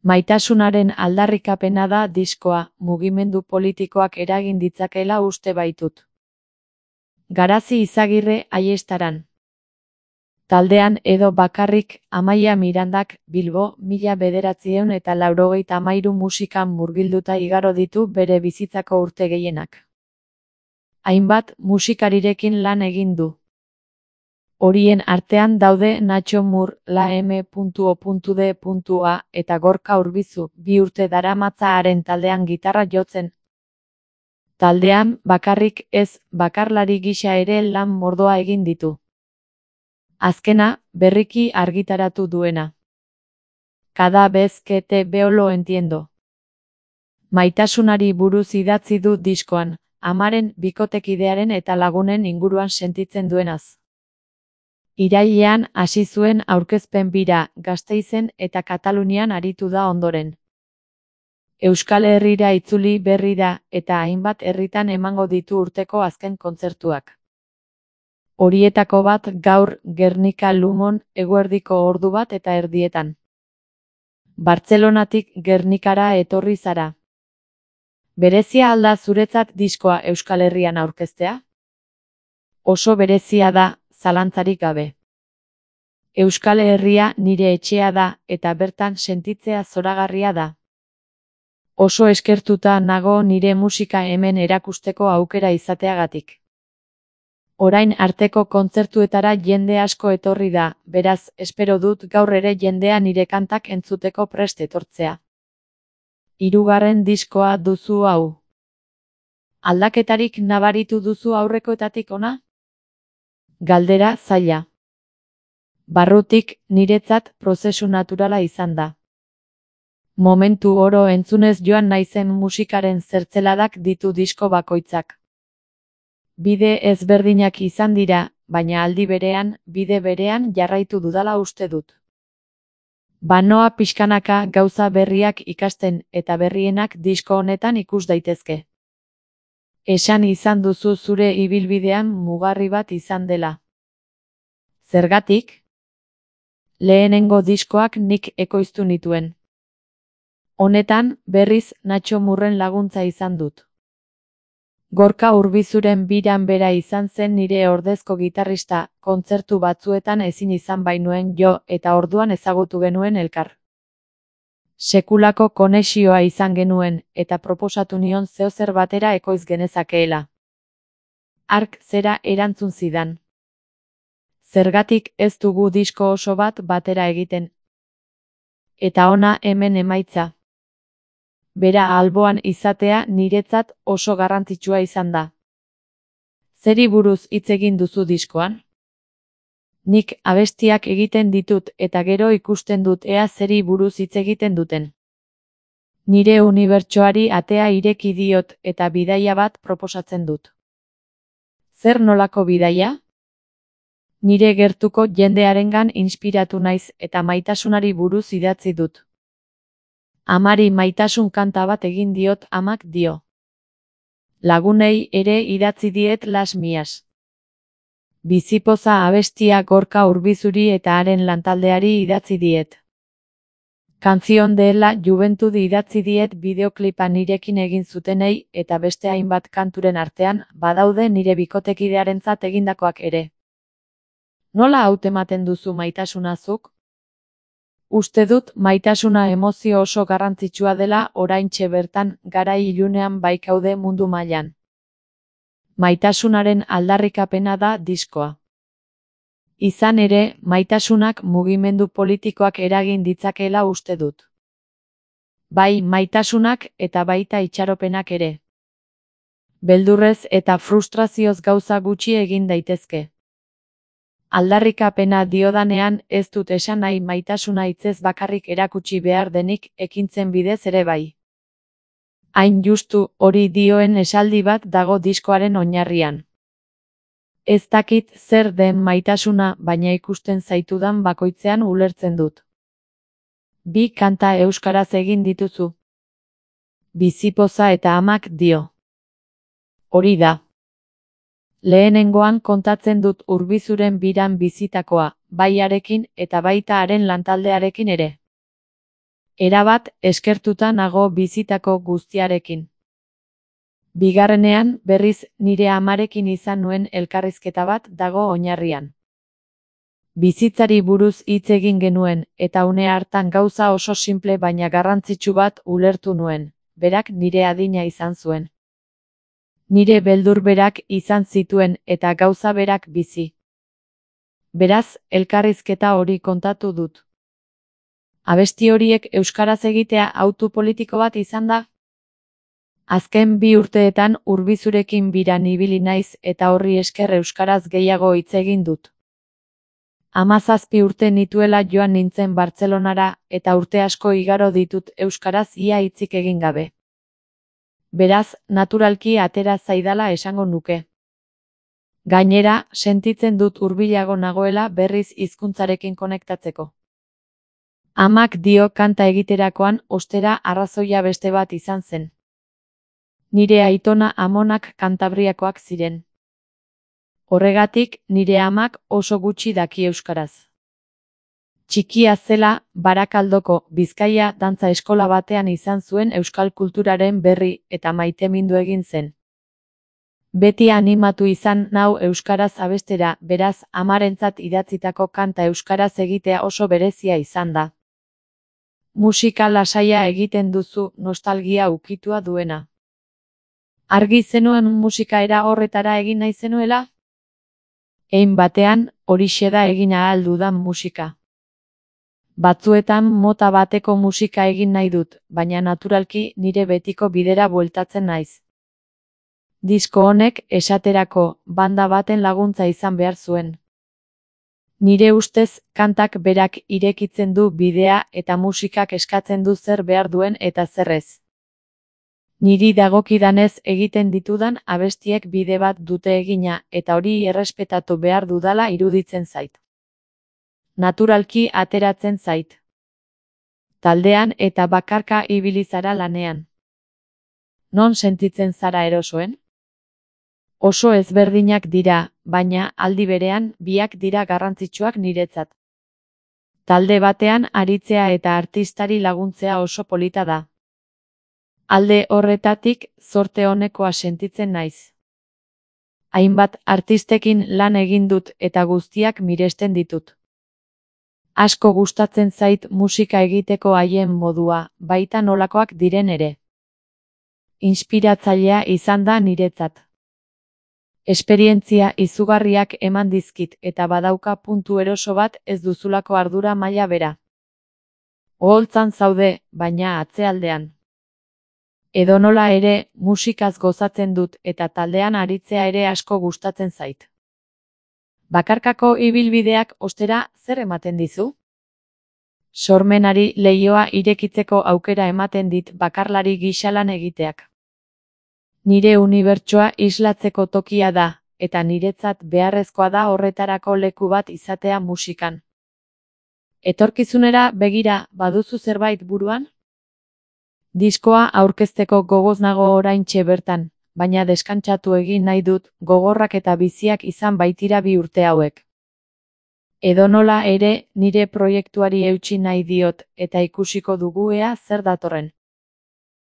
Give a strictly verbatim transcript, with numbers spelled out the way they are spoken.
Maitasunaren aldarrikapena da diskoa, mugimendu politikoak eragin ditzakeela uste baitut. Garazi Izagirre Aiestaran. Taldean edo bakarrik Amaia Mirandak Bilbo mila bederatziehun eta laurogeita hamairu musikan murgilduta igaro ditu bere bizitzako urte gehienak. Hainbat musikarirekin lan egin du. Horien artean daude Nacho Mur, La M O D A eta Gorka Urbizu, bi urte daramatza haren taldean gitarra jotzen. Taldean, bakarrik ez, bakarlari gisa ere lan mordoa egin ditu. Azkena, berriki argitaratu duena. Cada vez que te veo lo entiendo. Maitasunari buruz idatzi du diskoan, amaren, bikotekidearen eta lagunen inguruan sentitzen duenaz. Irailean hasi zuen aurkezpen bira, Gasteizen eta Katalunian aritu da ondoren. Euskal Herrira itzuli berri da eta hainbat herritan emango ditu urteko azken kontzertuak. Horietako bat gaur Gernika Lumon eguerdiko ordu bat eta erdietan. Bartzelonatik Gernikara etorri zara. Berezia alda zuretzat diskoa Euskal Herrian aurkeztea? Oso berezia da, zalantzarik gabe. Euskal Herria nire etxea da eta bertan sentitzea zoragarria da. Oso eskertuta nago nire musika hemen erakusteko aukera izateagatik. Orain arteko kontzertuetara jende asko etorri da, beraz, espero dut gaur ere jendea nire kantak entzuteko prest etortzea. Hirugarren diskoa duzu hau. Aldaketarik nabaritu duzu aurrekoetatik ona? Galdera zaila. Barrutik, niretzat prozesu naturala izan da. Momentu oro entzunez joan naizen musikaren zertzeladak ditu disko bakoitzak. Bide ezberdinak izan dira, baina aldi berean, bide berean jarraitu dudala uste dut. Banoa pixkanaka gauza berriak ikasten eta berrienak disko honetan ikus daitezke. Esan izan duzu zure ibilbidean mugarri bat izan dela. Zergatik? Lehenengo diskoak nik ekoiztu nituen. Honetan, berriz, Nacho Murren laguntza izan dut. Gorka Urbizuren biran bera izan zen nire ordezko gitarrista, kontzertu batzuetan ezin izan bainuen jo eta orduan ezagutu genuen elkar. Sekulako konexioa izan genuen eta proposatu nion zeozer batera ekoiz genezakeela. Hark zera erantzun zidan. Zergatik ez dugu disko oso bat batera egiten. Eta ona hemen emaitza. Bera alboan izatea niretzat oso garrantzitsua izan da. Zeri buruz hitz egin duzu diskoan? Nik abestiak egiten ditut eta gero ikusten dut ea zeri buruz hitz egiten duten. Nire unibertsoari atea ireki diot eta bidaia bat proposatzen dut. Zer nolako bidaia? Nire gertuko jendearengan inspiratu naiz eta maitasunari buruz idatzi dut. Amari maitasun kanta bat egin diot amak dio. Lagunei ere idatzi diet Las Mias. Bizipoza abestia Gorka Urbizuri eta haren lantaldeari idatzi diet. Canción de la Juventud idatzi diet bideoklipa nirekin egin zutenei eta beste hainbat kanturen artean badaude nire bikotekidearentzat egindakoak ere. Nola hautematen duzu maitasunazuk? Uste dut maitasuna emozio oso garrantzitsua dela oraintxe bertan garai ilunean baikaude mundu mailan. Maitasunaren aldarrikapena da diskoa. Izan ere, maitasunak mugimendu politikoak eragin ditzakeela uste dut. Bai maitasunak eta baita itxaropenak ere. Beldurrez eta frustrazioz gauza gutxi egin daitezke. Aldarrikapena diodanean ez dut esan nahi maitasuna hitzez bakarrik erakutsi behar denik ekintzen bidez ere bai. Hain justu hori dioen esaldi bat dago diskoaren oinarrian. Ez dakit zer den maitasuna baina ikusten zaitudan bakoitzean ulertzen dut. Bi kanta euskaraz egin dituzu. Bizipoza eta amak dio. Hori da. Lehenengoan kontatzen dut Urbizuren biran bizitakoa, bai harekin eta baita haren lantaldearekin ere. Erabat eskertuta nago bizitako guztiarekin. Bigarrenean, berriz, nire amarekin izan nuen elkarrizketa bat dago oinarrian. Bizitzari buruz hitz egin genuen, eta une hartan gauza oso simple baina garrantzitsu bat ulertu nuen, berak nire adina izan zuen. Nire beldur berak izan zituen eta gauza berak bizi. Beraz, elkarrizketa hori kontatu dut. Abesti horiek euskaraz egitea hautu politiko bat izan da? Azken bi urteetan Urbizurekin biran ibili naiz eta horri esker euskaraz gehiago hitz egin dut. Hamazazpi urte nituela joan nintzen Bartzelonara eta urte asko igaro ditut euskaraz ia hitzik egin gabe. Beraz, naturalki atera zaidala esango nuke. Gainera, sentitzen dut hurbilago nagoela berriz hizkuntzarekin konektatzeko. Amak dio kanta egiterakoan ostera arrazoia beste bat izan zen. Nire aitona amonak Kantabriakoak ziren. Horregatik, nire amak oso gutxi daki euskaraz. Txikia zela, Barakaldoko, Bizkaia dantza eskola batean izan zuen euskal kulturaren berri eta maitemindu egin zen. Beti animatu izan nau euskaraz abestera, beraz, amarentzat idatzitako kanta euskaraz egitea oso berezia izan da. Musika lasaia egiten duzu nostalgia ukitua duena. Argi zenuen musika era horretara egin nahi zenuela? Hein batean, horixe da egin ahal dudan musika. Batzuetan mota bateko musika egin nahi dut, baina naturalki nire betiko bidera bueltatzen naiz. Disko honek, esaterako, banda baten laguntza izan behar zuen. Nire ustez, kantak berak irekitzen du bidea eta musikak eskatzen du zer behar duen eta zer ez. Niri dagokidanez egiten ditudan abestiek bide bat dute egina eta hori errespetatu behar dudala iruditzen zait. Naturalki ateratzen zait. Taldean eta bakarka ibili zara lanean. Non sentitzen zara erosoen? Oso ezberdinak dira, baina aldi berean biak dira garrantzitsuak niretzat. Talde batean aritzea eta artistari laguntzea oso polita da. Alde horretatik, zorte onekoa sentitzen naiz. Hainbat artistekin lan egin dut eta guztiak miresten ditut. Asko gustatzen zait musika egiteko haien modua, baita nolakoak diren ere. Inspiratzailea izan da niretzat. Esperientzia izugarriak eman dizkit eta badauka puntu eroso bat ez duzulako ardura maila bera. Oholtzan zaude, baina atzealdean. Edonola ere, musikaz gozatzen dut eta taldean aritzea ere asko gustatzen zait. Bakarkako ibilbideak ostera zer ematen dizu? Sormenari leihoa irekitzeko aukera ematen dit bakarlari gisa lan egiteak. Nire unibertsoa islatzeko tokia da, eta niretzat beharrezkoa da horretarako leku bat izatea musikan. Etorkizunera begira baduzu zerbait buruan? Diskoa aurkezteko gogoz nago oraintxe bertan, baina deskantsatu egin nahi dut, gogorrak eta biziak izan baitira bi urte hauek. Edonola ere, nire proiektuari eutsi nahi diot, eta ikusiko dugu ea zer datorren.